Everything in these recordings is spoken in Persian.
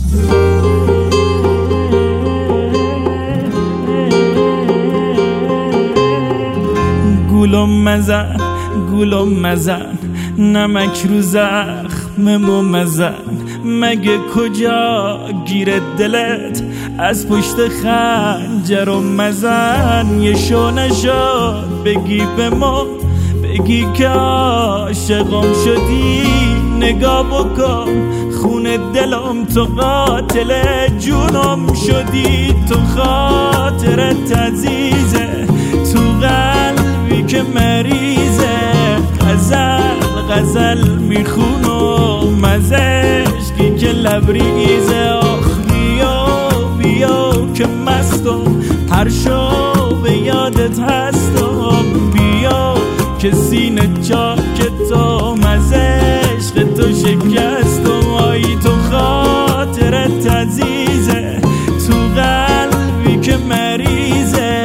گولم مزن نمک رو زخممو مزن، مگه کجا گیره دلت از پشت خنجرم مزن. یه شو نشد بگی به ما، بگی که عاشقم شدی، نگاه بکن خون دلم، تو قاتل جونم شدی. تو خاطرت عزیزه تو قلبی که مریضه، غزل میخونم از عشقی که لبریزه. آخ بیا که مستم، هر شو به یادت هستم. بیا که سینه چاکتم، از عشق تو شکستم. آی تو خاطرت عزیزه تو قلبی که مریضه،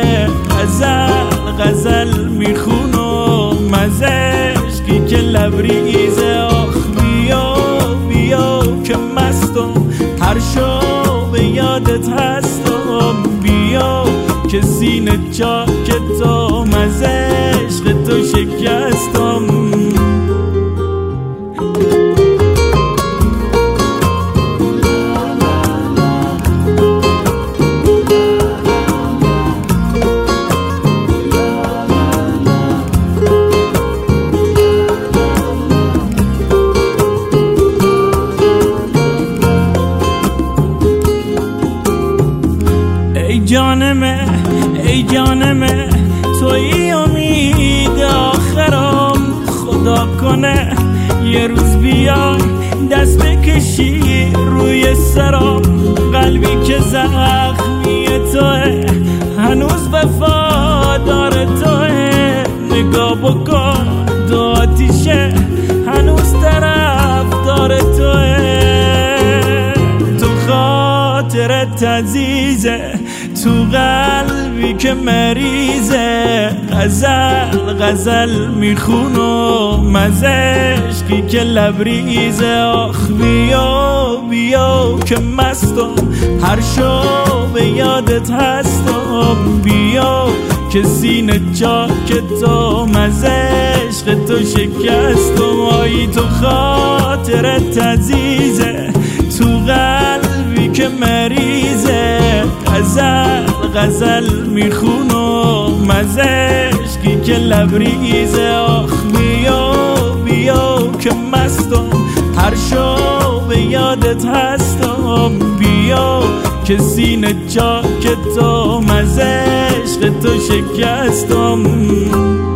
غزل میخونم از عشقی که لبریزه. آخ بیا که مستم، هر شو به یادت هستم. بیا که سینه چاکتم، از عشق تو شکستم. ای جانمه توی امید آخرم، خدا کنه یه روز بیای دست بکشی روی سرم. قلبی که زخمی توه هنوز وفادار توه، نگاه بکن دو آتیشه هنوز طرفدار توه. تو خاطرت عزیزه تو قلبی که مریضه، غزل میخونم از عشقی که لبریزه. آخ بیا که مستم، هر شو به یادت هستم. بیا که سینه چاکتم، از عشق تو شکستم. آی تو خاطرت عزیزه تو قلبی که مریضه، غزل میخونم از عشقی که لبریزه. آخ بیا که مستم، هر شو به یادت هستم. بیا که سینه چاکتم، از عشق تو شکستم.